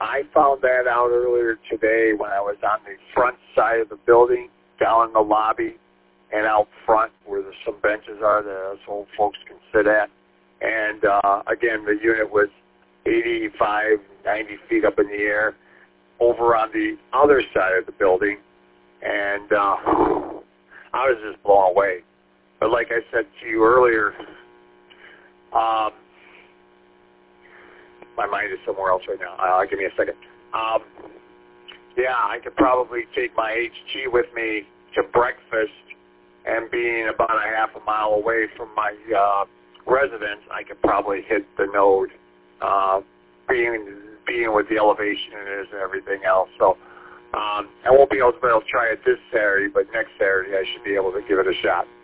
I found that out earlier today when I was on the front side of the building, down in the lobby, and out front where some benches are that us old folks can sit at. And, again, the unit was 85, 90 feet up in the air over on the other side of the building. And I was just blown away. But like I said to you earlier, my mind is somewhere else right now. Give me a second. Yeah, I could probably take my HG with me to breakfast, and being about a half a mile away from my residence, I could probably hit the node, being with the elevation it is and everything else. So I won't be able to try it this Saturday, but next Saturday I should be able to give it a shot.